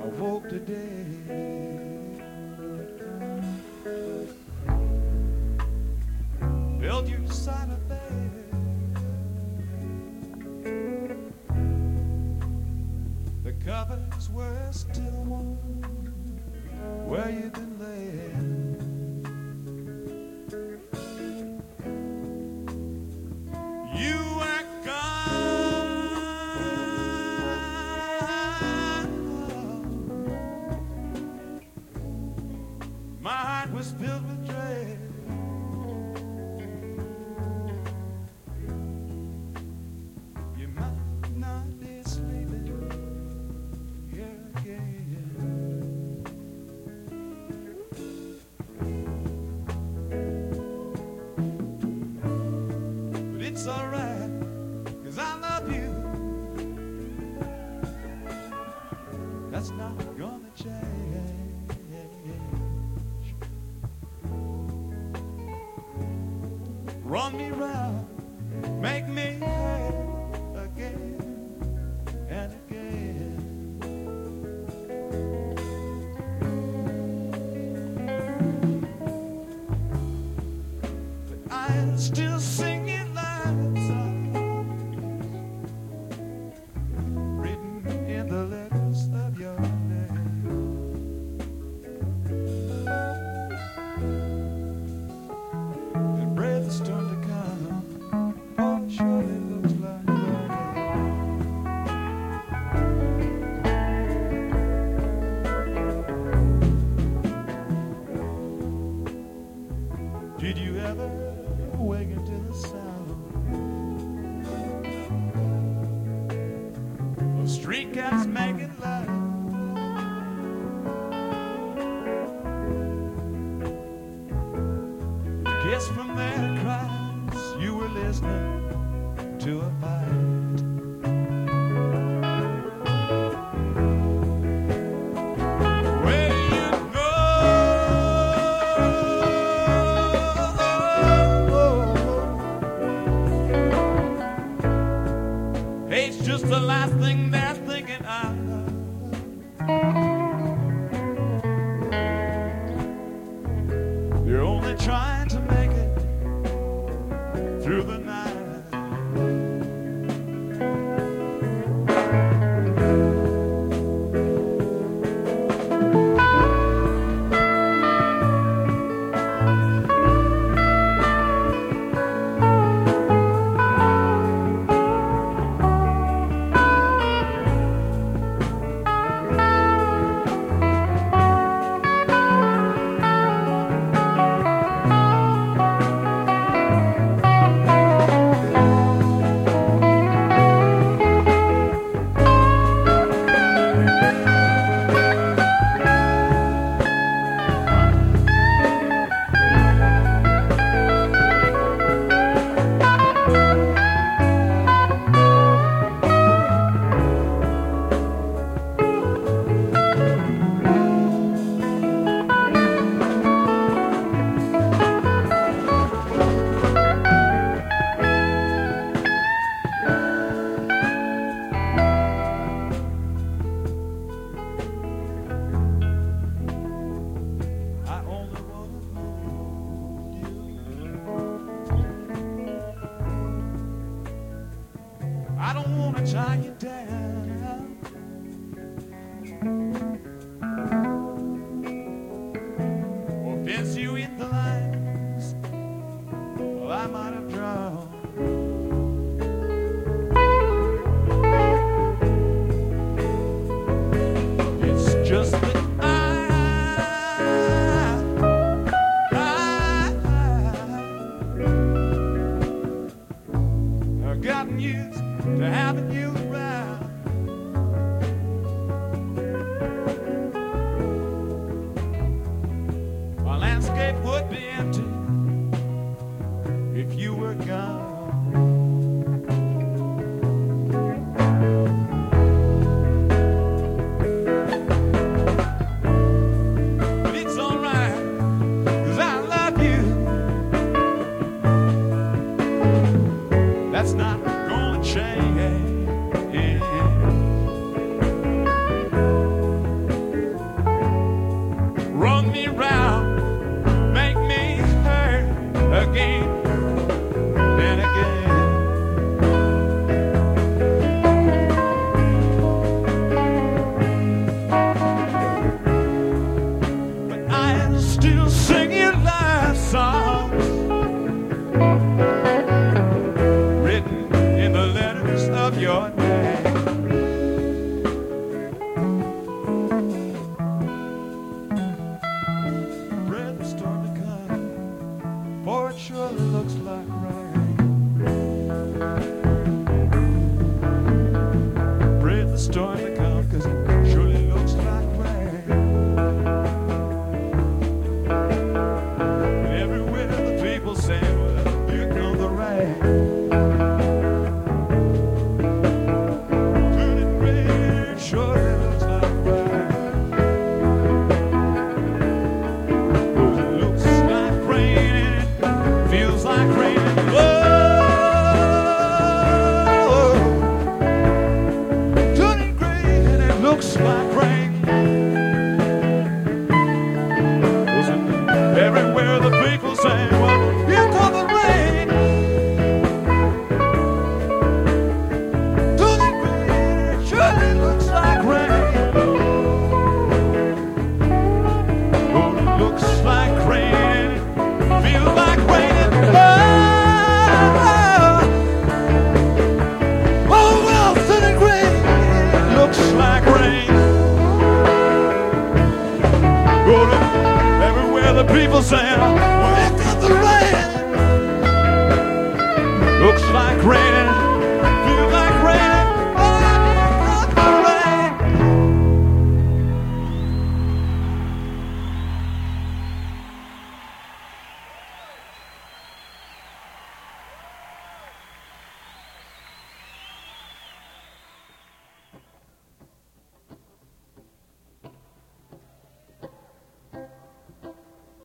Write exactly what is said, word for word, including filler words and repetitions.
woke today, built you side of bed. The covers were still warm where you've been laying. You were gone. My heart was filled with dread. You might not be sleeping here again. But it's alright, 'cause I love you. That's not gonna change. Run me round, make me hurt again and again. But I'll still sing your love songs written in the letters of your name. And breath is starting to come. Oh, it surely looks like rain. Did you ever awaken to the sound of street cats making love? Guess from their cries you were listening to a fight. Where do you go? Hate's just the last thing they're thinking of. You're only trying to make it through the night. I don't want to tie you down, or fence you in the lines well, I might have drawn. It's just that I, I, I've gotten used to having you around. My landscape would be empty if you were gone. But it's alright, 'cause I love you. That's not gonna change. people saying, welcome to the land. Looks like rain